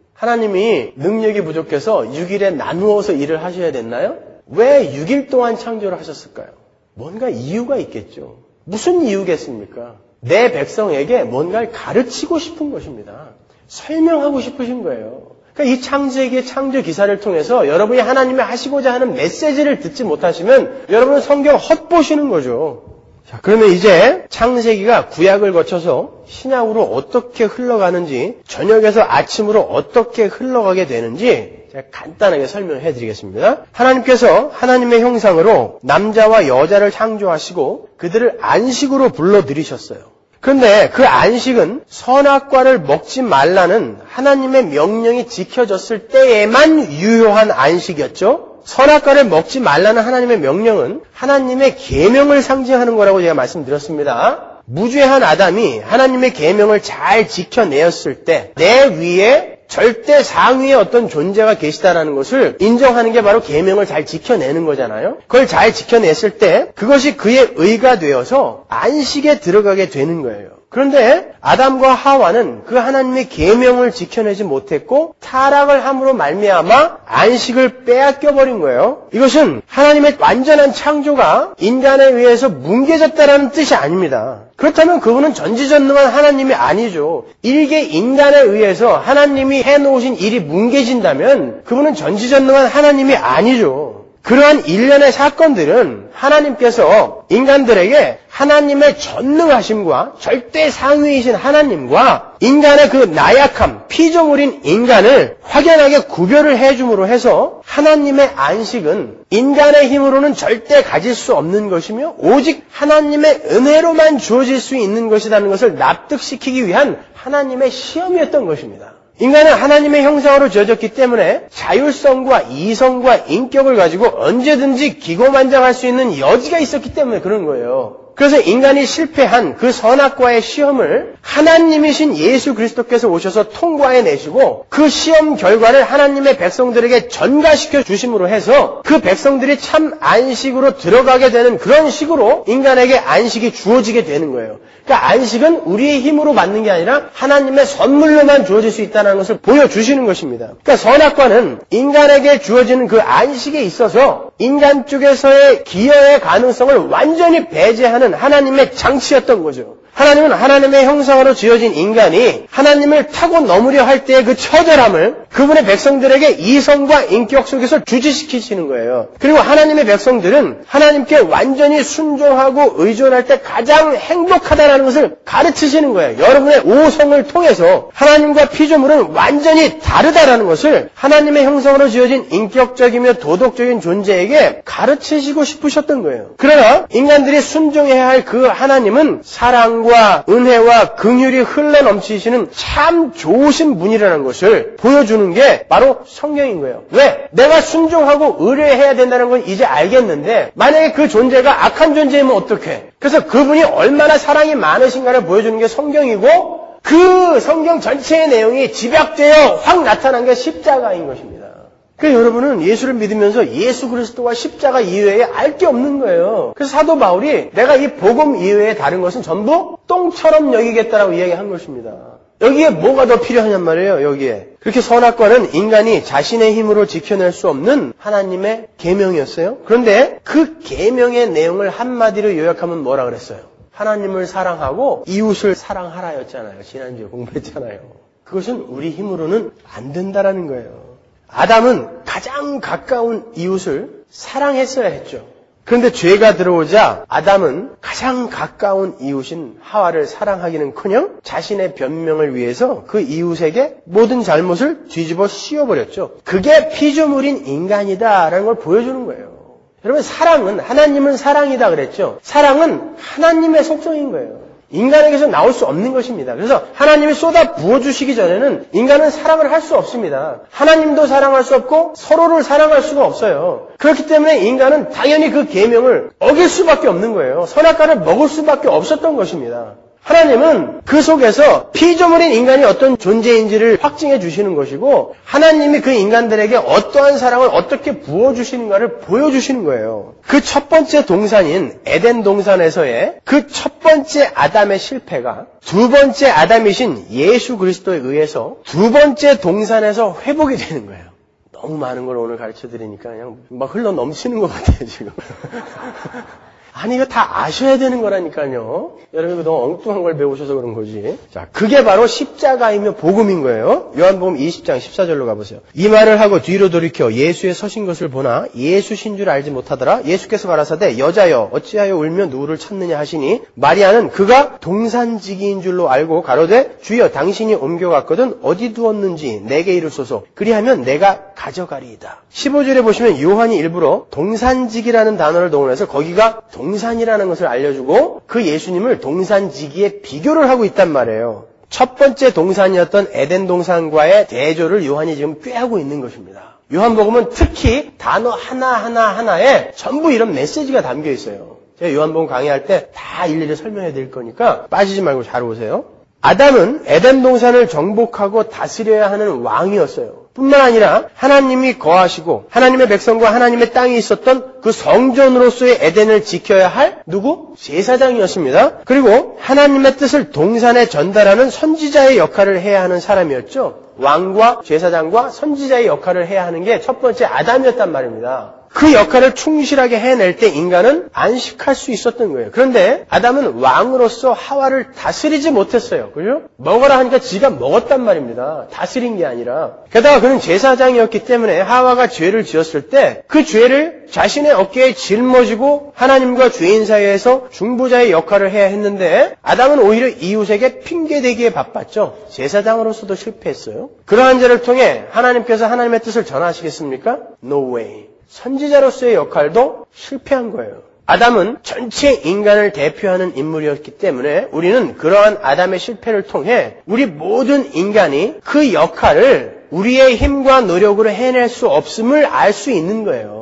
하나님이 능력이 부족해서 6일에 나누어서 일을 하셔야 됐나요? 왜 6일 동안 창조를 하셨을까요? 뭔가 이유가 있겠죠. 무슨 이유겠습니까? 내 백성에게 뭔가를 가르치고 싶은 것입니다. 설명하고 싶으신 거예요. 그러니까 이 창세기의 창조 기사를 통해서 여러분이 하나님이 하시고자 하는 메시지를 듣지 못하시면 여러분은 성경 헛보시는 거죠. 자, 그러면 이제 창세기가 구약을 거쳐서 신약으로 어떻게 흘러가는지, 저녁에서 아침으로 어떻게 흘러가게 되는지 제가 간단하게 설명해 드리겠습니다. 하나님께서 하나님의 형상으로 남자와 여자를 창조하시고 그들을 안식으로 불러들이셨어요. 그런데 그 안식은 선악과를 먹지 말라는 하나님의 명령이 지켜졌을 때에만 유효한 안식이었죠. 선악과를 먹지 말라는 하나님의 명령은 하나님의 계명을 상징하는 거라고 제가 말씀드렸습니다. 무죄한 아담이 하나님의 계명을 잘 지켜내었을 때 내 위에 절대 상위의 어떤 존재가 계시다라는 것을 인정하는 게 바로 계명을 잘 지켜내는 거잖아요. 그걸 잘 지켜냈을 때 그것이 그의 의가 되어서 안식에 들어가게 되는 거예요. 그런데 아담과 하와는 그 하나님의 계명을 지켜내지 못했고 타락을 함으로 말미암아 안식을 빼앗겨 버린 거예요. 이것은 하나님의 완전한 창조가 인간에 의해서 뭉개졌다라는 뜻이 아닙니다. 그렇다면 그분은 전지전능한 하나님이 아니죠. 일개 인간에 의해서 하나님이 해놓으신 일이 뭉개진다면 그분은 전지전능한 하나님이 아니죠. 그러한 일련의 사건들은 하나님께서 인간들에게 하나님의 전능하심과 절대 상위이신 하나님과 인간의 그 나약함, 피조물인 인간을 확연하게 구별을 해줌으로 해서 하나님의 안식은 인간의 힘으로는 절대 가질 수 없는 것이며 오직 하나님의 은혜로만 주어질 수 있는 것이라는 것을 납득시키기 위한 하나님의 시험이었던 것입니다. 인간은 하나님의 형상으로 지어졌기 때문에 자율성과 이성과 인격을 가지고 언제든지 기고만장할 수 있는 여지가 있었기 때문에 그런 거예요. 그래서 인간이 실패한 그 선악과의 시험을 하나님이신 예수 그리스도께서 오셔서 통과해내시고 그 시험 결과를 하나님의 백성들에게 전가시켜 주심으로 해서 그 백성들이 참 안식으로 들어가게 되는 그런 식으로 인간에게 안식이 주어지게 되는 거예요. 그러니까 안식은 우리의 힘으로 받는 게 아니라 하나님의 선물로만 주어질 수 있다는 것을 보여주시는 것입니다. 그러니까 선악과는 인간에게 주어지는 그 안식에 있어서 인간 쪽에서의 기여의 가능성을 완전히 배제하는 하나님의 장치였던 거죠. 하나님은 하나님의 형상으로 지어진 인간이 하나님을 타고 넘으려 할 때의 그 처절함을 그분의 백성들에게 이성과 인격 속에서 주지시키시는 거예요. 그리고 하나님의 백성들은 하나님께 완전히 순종하고 의존할 때 가장 행복하다는 것을 가르치시는 거예요. 여러분의 오성을 통해서 하나님과 피조물은 완전히 다르다는 것을 하나님의 형상으로 지어진 인격적이며 도덕적인 존재에게 가르치시고 싶으셨던 거예요. 그러나 인간들이 순종해야 할 그 하나님은 사랑과 은혜와 긍휼이 흘러넘치시는 참 좋으신 분이라는 것을 보여주는 게 바로 성경인 거예요. 왜? 내가 순종하고 의뢰해야 된다는 건 이제 알겠는데 만약에 그 존재가 악한 존재이면 어떡해? 그래서 그분이 얼마나 사랑이 많으신가를 보여주는 게 성경이고 그 성경 전체의 내용이 집약되어 확 나타난 게 십자가인 것입니다. 그러니까 여러분은 예수를 믿으면서 예수 그리스도와 십자가 이외에 알 게 없는 거예요. 그래서 사도 바울이 내가 이 복음 이외에 다른 것은 전부 똥처럼 여기겠다라고 이야기한 것입니다. 여기에 뭐가 더 필요하냔 말이에요. 여기에. 그렇게 선악과는 인간이 자신의 힘으로 지켜낼 수 없는 하나님의 계명이었어요. 그런데 그 계명의 내용을 한마디로 요약하면 뭐라 그랬어요? 하나님을 사랑하고 이웃을 사랑하라였잖아요. 지난주에 공부했잖아요. 그것은 우리 힘으로는 안 된다라는 거예요. 아담은 가장 가까운 이웃을 사랑했어야 했죠. 그런데 죄가 들어오자 아담은 가장 가까운 이웃인 하와를 사랑하기는커녕 자신의 변명을 위해서 그 이웃에게 모든 잘못을 뒤집어 씌워버렸죠. 그게 피조물인 인간이다라는 걸 보여주는 거예요. 여러분, 사랑은 하나님은 사랑이다 그랬죠. 사랑은 하나님의 속성인 거예요. 인간에게서 나올 수 없는 것입니다. 그래서 하나님이 쏟아 부어주시기 전에는 인간은 사랑을 할 수 없습니다. 하나님도 사랑할 수 없고 서로를 사랑할 수가 없어요. 그렇기 때문에 인간은 당연히 그 계명을 어길 수밖에 없는 거예요. 선악과를 먹을 수밖에 없었던 것입니다. 하나님은 그 속에서 피조물인 인간이 어떤 존재인지를 확증해 주시는 것이고 하나님이 그 인간들에게 어떠한 사랑을 어떻게 부어주시는가를 보여주시는 거예요. 그 첫 번째 동산인 에덴 동산에서의 그 첫 번째 아담의 실패가 두 번째 아담이신 예수 그리스도에 의해서 두 번째 동산에서 회복이 되는 거예요. 너무 많은 걸 오늘 가르쳐드리니까 그냥 막 흘러 넘치는 것 같아요, 지금. 아니, 이거 다 아셔야 되는 거라니까요. 여러분, 너무 엉뚱한 걸 배우셔서 그런 거지. 자, 그게 바로 십자가이며 복음인 거예요. 요한복음 20장 14절로 가보세요. 이 말을 하고 뒤로 돌이켜 예수의 서신 것을 보나 예수신 줄 알지 못하더라. 예수께서 가라사대 여자여 어찌하여 울며 누구를 찾느냐 하시니 마리아는 그가 동산지기인 줄로 알고 가로되 주여 당신이 옮겨갔거든 어디 두었는지 내게 이르소서. 그리하면 내가 가져가리이다. 15절에 보시면 요한이 일부러 동산지기라는 단어를 동원해서 거기가 동산이라는 것을 알려주고 그 예수님을 동산지기에 비교를 하고 있단 말이에요. 첫 번째 동산이었던 에덴 동산과의 대조를 요한이 지금 꾀하고 있는 것입니다. 요한복음은 특히 단어 하나하나에 전부 이런 메시지가 담겨 있어요. 제가 요한복음 강의할 때 다 일일이 설명해 드릴 거니까 빠지지 말고 잘 오세요. 아담은 에덴 동산을 정복하고 다스려야 하는 왕이었어요. 뿐만 아니라 하나님이 거하시고 하나님의 백성과 하나님의 땅이 있었던 그 성전으로서의 에덴을 지켜야 할 누구? 제사장이었습니다. 그리고 하나님의 뜻을 동산에 전달하는 선지자의 역할을 해야 하는 사람이었죠. 왕과 제사장과 선지자의 역할을 해야 하는 게 첫 번째 아담이었단 말입니다. 그 역할을 충실하게 해낼 때 인간은 안식할 수 있었던 거예요. 그런데 아담은 왕으로서 하와를 다스리지 못했어요. 그죠? 먹어라 하니까 지가 먹었단 말입니다. 다스린 게 아니라. 게다가 그는 제사장이었기 때문에 하와가 죄를 지었을 때 그 죄를 자신의 어깨에 짊어지고 하나님과 죄인 사이에서 중보자의 역할을 해야 했는데 아담은 오히려 이웃에게 핑계대기에 바빴죠. 제사장으로서도 실패했어요. 그러한 자를 통해 하나님께서 하나님의 뜻을 전하시겠습니까? No way. 선지자로서의 역할도 실패한 거예요. 아담은 전체 인간을 대표하는 인물이었기 때문에 우리는 그러한 아담의 실패를 통해 우리 모든 인간이 그 역할을 우리의 힘과 노력으로 해낼 수 없음을 알 수 있는 거예요.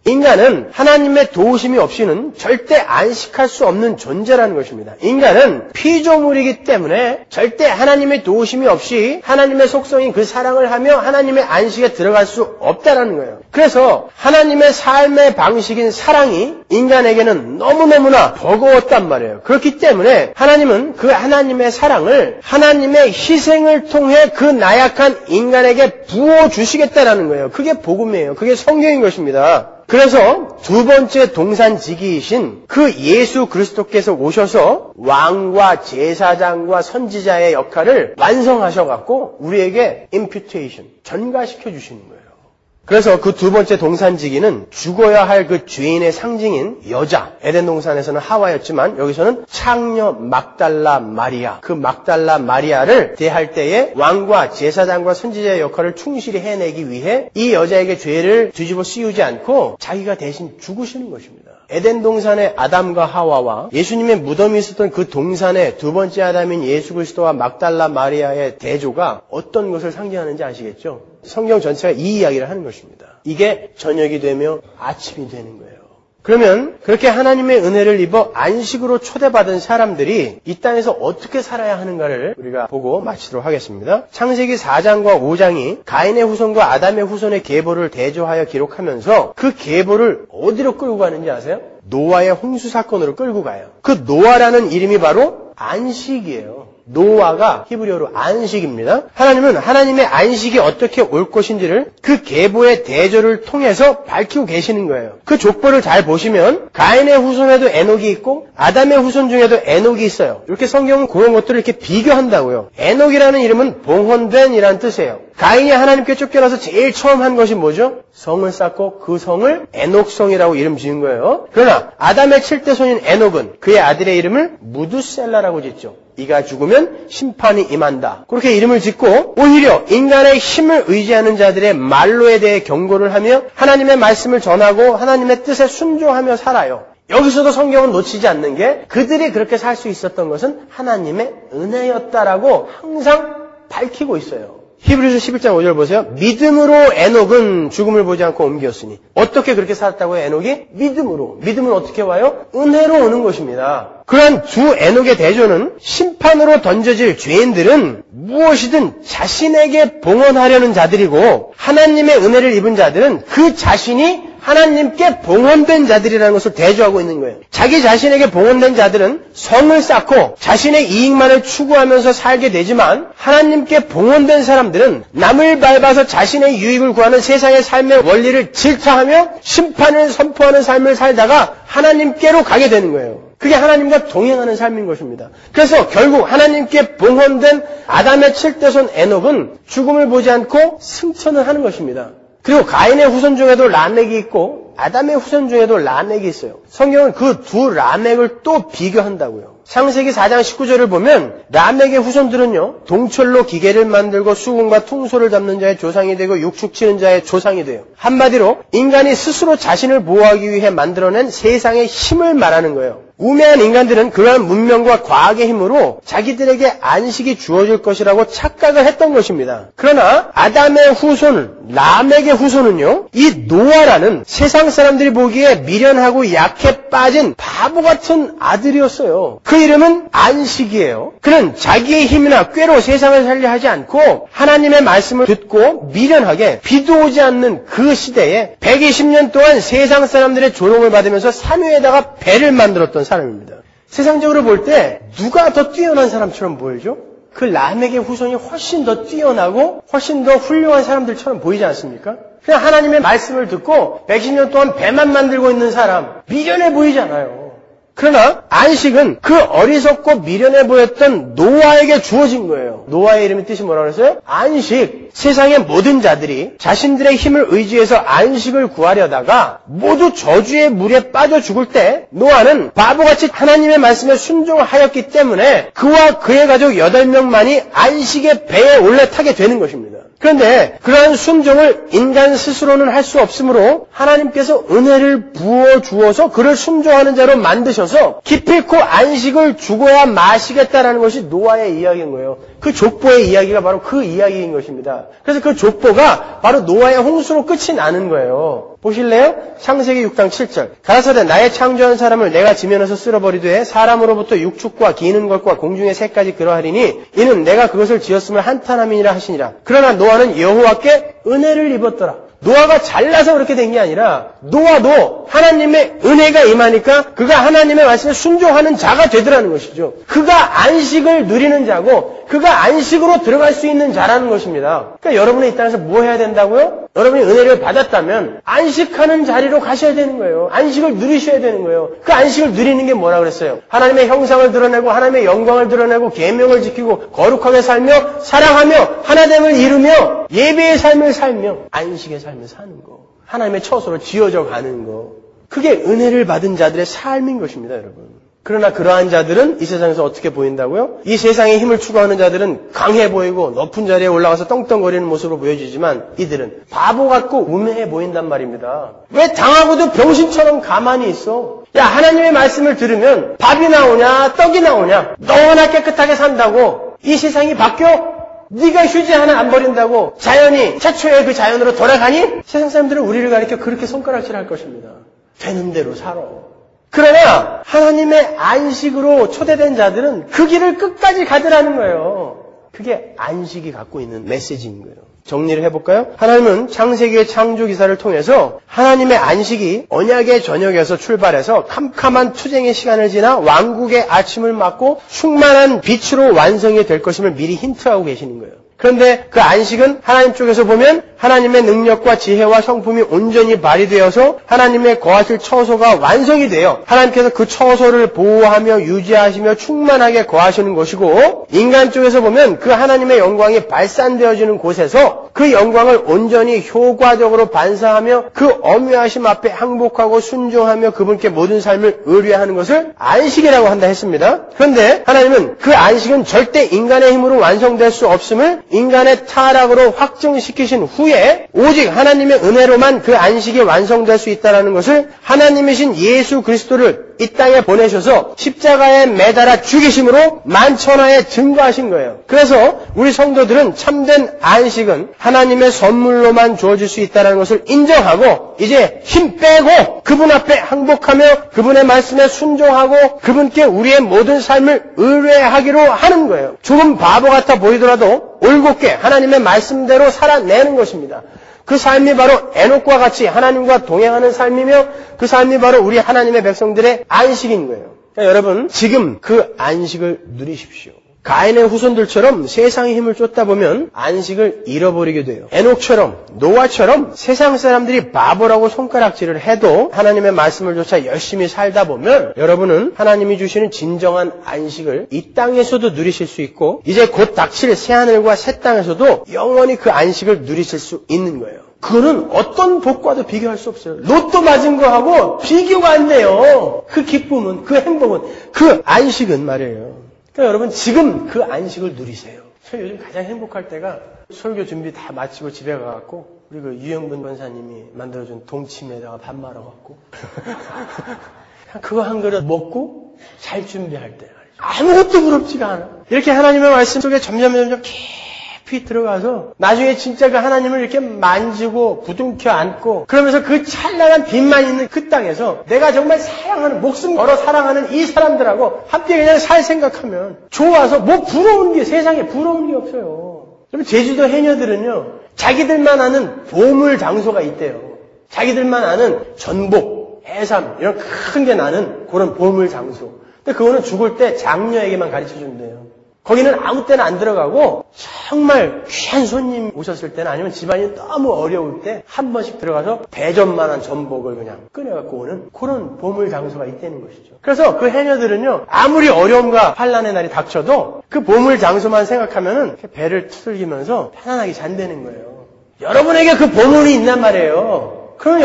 인간은 하나님의 도우심이 없이는 절대 안식할 수 없는 존재라는 것입니다. 인간은 피조물이기 때문에 절대 하나님의 도우심이 없이 하나님의 속성인 그 사랑을 하며 하나님의 안식에 들어갈 수 없다라는 거예요. 그래서 하나님의 삶의 방식인 사랑이 인간에게는 너무너무나 버거웠단 말이에요. 그렇기 때문에 하나님은 그 하나님의 사랑을 하나님의 희생을 통해 그 나약한 인간에게 부어주시겠다라는 거예요. 그게 복음이에요. 그게 성경인 것입니다. 그래서 두 번째 동산지기이신 그 예수 그리스도께서 오셔서 왕과 제사장과 선지자의 역할을 완성하셔갖고 우리에게 imputation, 전가시켜 주시는 거예요. 그래서 그 두 번째 동산지기는 죽어야 할 그 죄인의 상징인 여자, 에덴 동산에서는 하와였지만 여기서는 창녀 막달라 마리아, 그 막달라 마리아를 대할 때에 왕과 제사장과 선지자의 역할을 충실히 해내기 위해 이 여자에게 죄를 뒤집어 씌우지 않고 자기가 대신 죽으시는 것입니다. 에덴 동산의 아담과 하와와 예수님의 무덤이 있었던 그 동산의 두 번째 아담인 예수 그리스도와 막달라 마리아의 대조가 어떤 것을 상징하는지 아시겠죠? 성경 전체가 이 이야기를 하는 것입니다. 이게 저녁이 되며 아침이 되는 거예요. 그러면 그렇게 하나님의 은혜를 입어 안식으로 초대받은 사람들이 이 땅에서 어떻게 살아야 하는가를 우리가 보고 마치도록 하겠습니다. 창세기 4장과 5장이 가인의 후손과 아담의 후손의 계보를 대조하여 기록하면서 그 계보를 어디로 끌고 가는지 아세요? 노아의 홍수 사건으로 끌고 가요. 그 노아라는 이름이 바로 안식이에요. 노아가 히브리어로 안식입니다. 하나님은 하나님의 안식이 어떻게 올 것인지를 그 계보의 대조를 통해서 밝히고 계시는 거예요. 그 족보를 잘 보시면 가인의 후손에도 에녹이 있고 아담의 후손 중에도 에녹이 있어요. 이렇게 성경은 그런 것들을 이렇게 비교한다고요. 에녹이라는 이름은 봉헌된이라는 뜻이에요. 가인이 하나님께 쫓겨나서 제일 처음 한 것이 뭐죠? 성을 쌓고 그 성을 에녹성이라고 이름 지은 거예요. 그러나 아담의 7대 손인 에녹은 그의 아들의 이름을 무두셀라라고 짓죠. 이가 죽으면 심판이 임한다. 그렇게 이름을 짓고 오히려 인간의 힘을 의지하는 자들의 말로에 대해 경고를 하며 하나님의 말씀을 전하고 하나님의 뜻에 순종하며 살아요. 여기서도 성경은 놓치지 않는 게 그들이 그렇게 살 수 있었던 것은 하나님의 은혜였다라고 항상 밝히고 있어요. 히브리서 11장 5절 보세요. 믿음으로 에녹은 죽음을 보지 않고 옮겼으니. 어떻게 그렇게 살았다고요, 에녹이? 믿음으로. 믿음은 어떻게 와요? 은혜로 오는 것입니다. 그러한 두 에녹의 대조는 심판으로 던져질 죄인들은 무엇이든 자신에게 봉헌하려는 자들이고 하나님의 은혜를 입은 자들은 그 자신이 하나님께 봉헌된 자들이라는 것을 대조하고 있는 거예요. 자기 자신에게 봉헌된 자들은 성을 쌓고 자신의 이익만을 추구하면서 살게 되지만 하나님께 봉헌된 사람들은 남을 밟아서 자신의 유익을 구하는 세상의 삶의 원리를 질타하며 심판을 선포하는 삶을 살다가 하나님께로 가게 되는 거예요. 그게 하나님과 동행하는 삶인 것입니다. 그래서 결국 하나님께 봉헌된 아담의 7대손 에녹은 죽음을 보지 않고 승천을 하는 것입니다. 그리고 가인의 후손 중에도 라멕이 있고 아담의 후손 중에도 라멕이 있어요. 성경은 그 두 라멕을 또 비교한다고요. 창세기 4장 19절을 보면 라멕의 후손들은요, 동철로 기계를 만들고 수금과 퉁소를 잡는 자의 조상이 되고 육축치는 자의 조상이 돼요. 한마디로 인간이 스스로 자신을 보호하기 위해 만들어낸 세상의 힘을 말하는 거예요. 우매한 인간들은 그러한 문명과 과학의 힘으로 자기들에게 안식이 주어질 것이라고 착각을 했던 것입니다. 그러나 아담의 후손, 람에게 후손은요, 이 노아라는 세상 사람들이 보기에 미련하고 약해 빠진 바보 같은 아들이었어요. 그 이름은 안식이에요. 그는 자기의 힘이나 꾀로 세상을 살려 하지 않고 하나님의 말씀을 듣고 미련하게 비도 오지 않는 그 시대에 120년 동안 세상 사람들의 조롱을 받으면서 산 위에다가 배를 만들었던 사람입니다. 세상적으로 볼 때 누가 더 뛰어난 사람처럼 보이죠? 그 람에게 후손이 훨씬 더 뛰어나고 훨씬 더 훌륭한 사람들처럼 보이지 않습니까? 그냥 하나님의 말씀을 듣고 120년 동안 배만 만들고 있는 사람, 미련해 보이잖아요. 그러나 안식은 그 어리석고 미련해 보였던 노아에게 주어진 거예요. 노아의 이름의 뜻이 뭐라고 그랬어요? 안식. 세상의 모든 자들이 자신들의 힘을 의지해서 안식을 구하려다가 모두 저주의 물에 빠져 죽을 때 노아는 바보같이 하나님의 말씀에 순종하였기 때문에 그와 그의 가족 8명만이 안식의 배에 올라타게 되는 것입니다. 그런데 그러한 순종을 인간 스스로는 할 수 없으므로 하나님께서 은혜를 부어주어서 그를 순종하는 자로 만드셔서 기필코 안식을 주고야 마시겠다라는 것이 노아의 이야기인 거예요. 그 족보의 이야기가 바로 그 이야기인 것입니다. 그래서 그 족보가 바로 노아의 홍수로 끝이 나는 거예요. 보실래요? 창세기 6장 7절. 가라사대 나의 창조한 사람을 내가 지면에서 쓸어버리되 사람으로부터 육축과 기는 것과 공중의 새까지 그러하리니 이는 내가 그것을 지었음을 한탄함이니라 하시니라. 그러나 노아는 여호와께 은혜를 입었더라. 노아가 잘나서 그렇게 된 게 아니라 노아도 하나님의 은혜가 임하니까 그가 하나님의 말씀에 순종하는 자가 되더라는 것이죠. 그가 안식을 누리는 자고 그가 안식으로 들어갈 수 있는 자라는 것입니다. 그러니까 여러분이 이 땅에서 뭐 해야 된다고요? 여러분이 은혜를 받았다면 안식하는 자리로 가셔야 되는 거예요. 안식을 누리셔야 되는 거예요. 그 안식을 누리는 게 뭐라 그랬어요? 하나님의 형상을 드러내고 하나님의 영광을 드러내고 계명을 지키고 거룩하게 살며 사랑하며 하나됨을 이루며 예배의 삶을 살며 안식의 삶을 사는 거. 하나님의 처소로 지어져 가는 거. 그게 은혜를 받은 자들의 삶인 것입니다, 여러분. 그러나 그러한 자들은 이 세상에서 어떻게 보인다고요? 이 세상의 힘을 추구하는 자들은 강해 보이고 높은 자리에 올라가서 떵떵거리는 모습으로 보여지지만 이들은 바보 같고 우매해 보인단 말입니다. 왜 당하고도 병신처럼 가만히 있어? 야, 하나님의 말씀을 들으면 밥이 나오냐 떡이 나오냐 너무나 깨끗하게 산다고 이 세상이 바뀌어? 네가 휴지 하나 안 버린다고 자연이 최초의 그 자연으로 돌아가니? 세상 사람들은 우리를 가리켜 그렇게 손가락질할 것입니다. 되는 대로 살아. 그러나 하나님의 안식으로 초대된 자들은 그 길을 끝까지 가더라는 거예요. 그게 안식이 갖고 있는 메시지인 거예요. 정리를 해볼까요? 하나님은 창세기의 창조 기사를 통해서 하나님의 안식이 언약의 저녁에서 출발해서 캄캄한 투쟁의 시간을 지나 왕국의 아침을 맞고 충만한 빛으로 완성이 될 것임을 미리 힌트하고 계시는 거예요. 그런데 그 안식은 하나님 쪽에서 보면 하나님의 능력과 지혜와 성품이 온전히 발휘되어서 하나님의 거하실 처소가 완성이 돼요. 하나님께서 그 처소를 보호하며 유지하시며 충만하게 거하시는 것이고 인간 쪽에서 보면 그 하나님의 영광이 발산되어지는 곳에서 그 영광을 온전히 효과적으로 반사하며 그 엄유하심 앞에 항복하고 순종하며 그분께 모든 삶을 의뢰하는 것을 안식이라고 한다 했습니다. 그런데 하나님은 그 안식은 절대 인간의 힘으로 완성될 수 없음을 인간의 타락으로 확증시키신 후에 오직 하나님의 은혜로만 그 안식이 완성될 수 있다는 것을 하나님이신 예수 그리스도를 이 땅에 보내셔서 십자가에 매달아 죽이심으로 만천하에 증거하신 거예요. 그래서 우리 성도들은 참된 안식은 하나님의 선물로만 주어질 수 있다는 것을 인정하고 이제 힘 빼고 그분 앞에 항복하며 그분의 말씀에 순종하고 그분께 우리의 모든 삶을 의뢰하기로 하는 거예요. 조금 바보 같아 보이더라도 올곧게 하나님의 말씀대로 살아내는 것입니다. 그 삶이 바로 에녹과 같이 하나님과 동행하는 삶이며 그 삶이 바로 우리 하나님의 백성들의 안식인 거예요. 그러니까 여러분 지금 그 안식을 누리십시오. 가인의 후손들처럼 세상의 힘을 쫓다 보면 안식을 잃어버리게 돼요. 에녹처럼 노아처럼 세상 사람들이 바보라고 손가락질을 해도 하나님의 말씀을 쫓아 열심히 살다 보면 여러분은 하나님이 주시는 진정한 안식을 이 땅에서도 누리실 수 있고 이제 곧 닥칠 새하늘과 새 땅에서도 영원히 그 안식을 누리실 수 있는 거예요. 그거는 어떤 복과도 비교할 수 없어요. 로또 맞은 거하고 비교가 안 돼요. 그 기쁨은, 그 행복은, 그 안식은 말이에요. 그러니까 여러분 지금 그 안식을 누리세요. 저 요즘 가장 행복할 때가 설교 준비 다 마치고 집에 가갖고 우리 그 유영분 권사님이 만들어준 동치미에다가 밥 말아갖고 그거 한 그릇 먹고 잘 준비할 때 아무것도 부럽지가 않아. 이렇게 하나님의 말씀 속에 점점 깊이 들어가서 나중에 진짜 그 하나님을 이렇게 만지고 부둥켜 안고 그러면서 그 찬란한 빛만 있는 그 땅에서 내가 정말 사랑하는, 목숨 걸어 사랑하는 이 사람들하고 함께 그냥 살 생각하면 좋아서 뭐 부러운 게, 세상에 부러운 게 없어요. 그럼 제주도 해녀들은요, 자기들만 아는 보물 장소가 있대요. 자기들만 아는 전복, 해삼 이런 큰 게 나는 그런 보물 장소. 근데 그거는 죽을 때 장녀에게만 가르쳐준대요. 거기는 아무 때나 안 들어가고 정말 귀한 손님 오셨을 때나 아니면 집안이 너무 어려울 때 한 번씩 들어가서 대접만한 전복을 그냥 꺼내갖고 오는 그런 보물 장소가 있다는 것이죠. 그래서 그 해녀들은요, 아무리 어려움과 환난의 날이 닥쳐도 그 보물 장소만 생각하면은 배를 두들기면서 편안하게 잔다는 거예요. 여러분에게 그 보물이 있단 말이에요. 그럼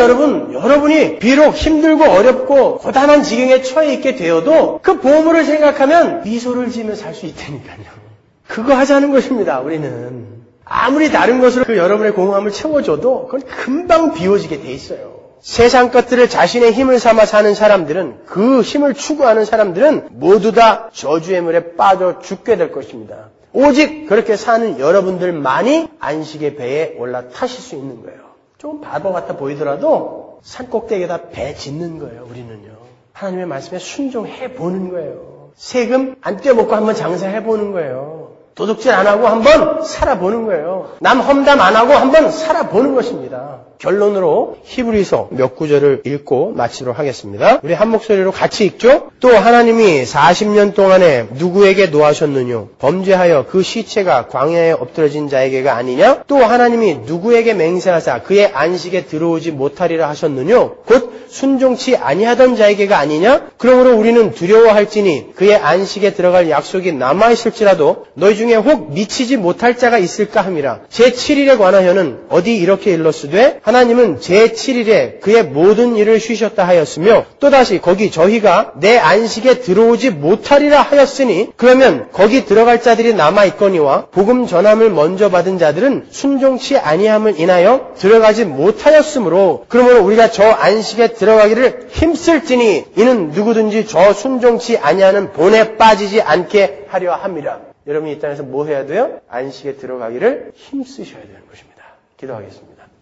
여러분이 비록 힘들고 어렵고 고단한 지경에 처해 있게 되어도 그 보물을 생각하면 미소를 지으며 살 수 있다니까요. 그거 하자는 것입니다, 우리는. 아무리 다른 것으로 그 여러분의 공허함을 채워줘도 그건 금방 비워지게 돼 있어요. 세상 것들을 자신의 힘을 삼아 사는 사람들은, 그 힘을 추구하는 사람들은 모두 다 저주의 물에 빠져 죽게 될 것입니다. 오직 그렇게 사는 여러분들만이 안식의 배에 올라타실 수 있는 거예요. 좀 바보 같아 보이더라도 산 꼭대기에다 배 짓는 거예요, 우리는요. 하나님의 말씀에 순종해 보는 거예요. 세금 안 떼먹고 한번 장사해 보는 거예요. 도둑질 안 하고 한번 살아보는 거예요. 남 험담 안 하고 한번 살아보는 것입니다. 결론으로 히브리서 몇 구절을 읽고 마치도록 하겠습니다. 우리 한 목소리로 같이 읽죠. 또 하나님이 40년 동안에 누구에게 노하셨느뇨? 범죄하여 그 시체가 광야에 엎드러진 자에게가 아니냐? 또 하나님이 누구에게 맹세하사 그의 안식에 들어오지 못하리라 하셨느뇨? 곧 순종치 아니하던 자에게가 아니냐? 그러므로 우리는 두려워할지니 그의 안식에 들어갈 약속이 남아있을지라도 너희 중에 혹 미치지 못할 자가 있을까 함이라. 제7일에 관하여는 어디 이렇게 일렀으되 하나님은 제7일에 그의 모든 일을 쉬셨다 하였으며 또다시 거기 저희가 내 안식에 들어오지 못하리라 하였으니 그러면 거기 들어갈 자들이 남아있거니와 복음 전함을 먼저 받은 자들은 순종치 아니함을 인하여 들어가지 못하였으므로 그러므로 우리가 저 안식에 들어가기를 힘쓸지니 이는 누구든지 저 순종치 아니하는 본에 빠지지 않게 하려 함이라. 여러분이 이 땅에서 뭐 해야 돼요? 안식에 들어가기를 힘쓰셔야 되는 것입니다. 기도하겠습니다.